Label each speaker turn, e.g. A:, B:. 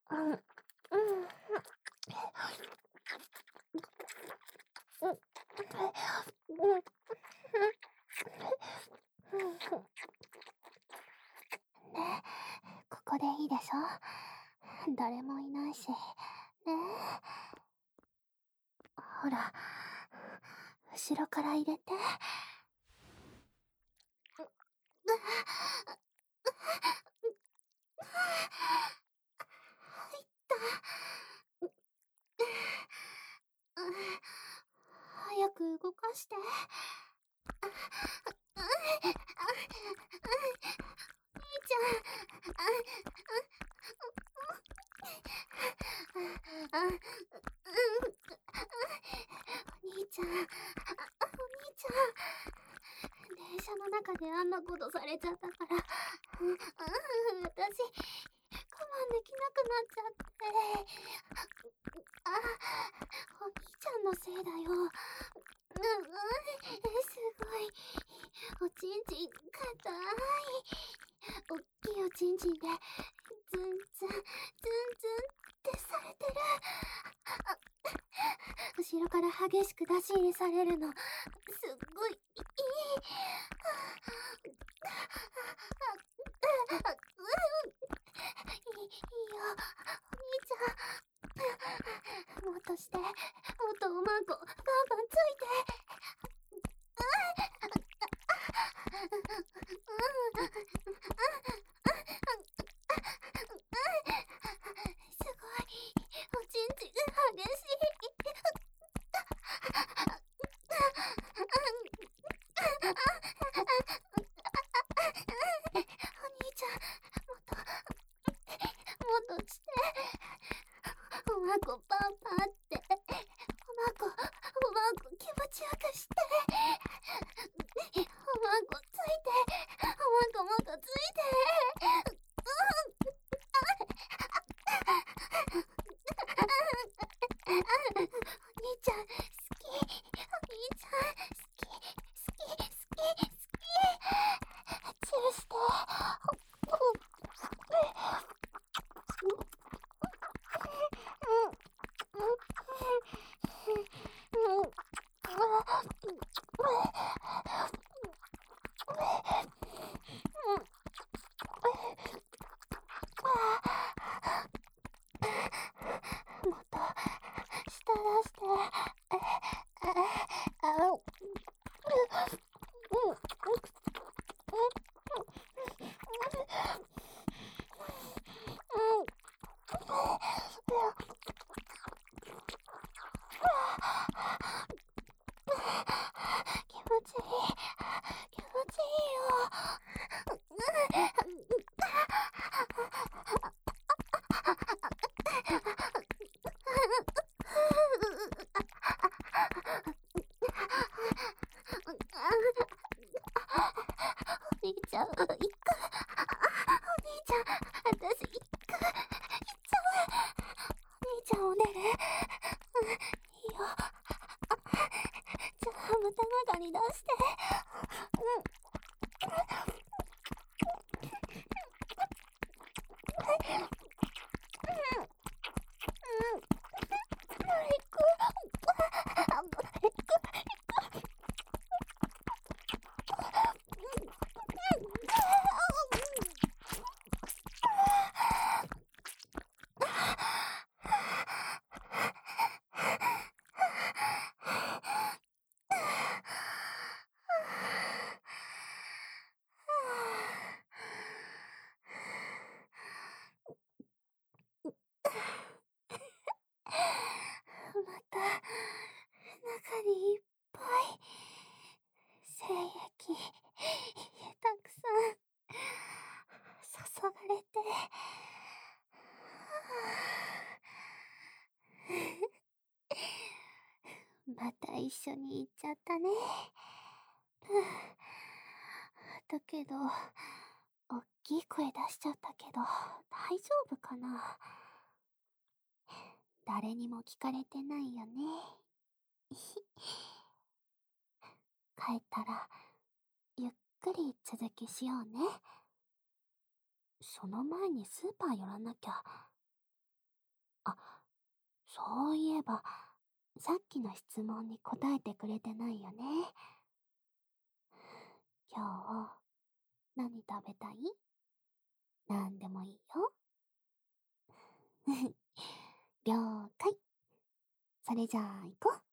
A: うん、うん、ね、ここでいいでしょ。誰もいないし。ね。ほら、後ろから入れて。入った。早く動かして。兄ちゃん。お兄ちゃん。お兄ちゃん。電車の中であんなことされちゃったから、私、我慢できなくなっちゃって。お兄ちゃんのせいだよ。すごい。おちんちん、かたい。おっきいおちんちんで、ズンズン、ズンズンってされてる。後ろから激しく出し入れされるの、すっごい、いい。いいよ、お兄ちゃん。もっとして、もっとおまんこ、バンバンついて。すごい、おちんちん激しい。お兄ちゃん、もっとして。おまんこパンパンって。おまんこ気持ちよくして。おまんこついて。おまんこもっとついて。お兄ちゃん、好き。お兄ちゃん、好き。好き、好き、好き。チューして。もっと、舌出して。気持ちいい。気持ちいいよ。お兄ちゃん、行く。お兄ちゃん、私行く。行っちゃう。お兄ちゃんおねる。いいよ。じゃあ、また中に出して。また、中にいっぱい、精液、たくさん、注がれて、また一緒に行っちゃったね。だけど、おっきい声出しちゃったけど、大丈夫かな。誰にも聞かれてないよね。帰ったら、ゆっくり続きしようね。その前にスーパー寄らなきゃ。 そういえば、さっきの質問に答えてくれてないよね。今日、何食べたい？なんでもいいよ。了解。それじゃあ行こう。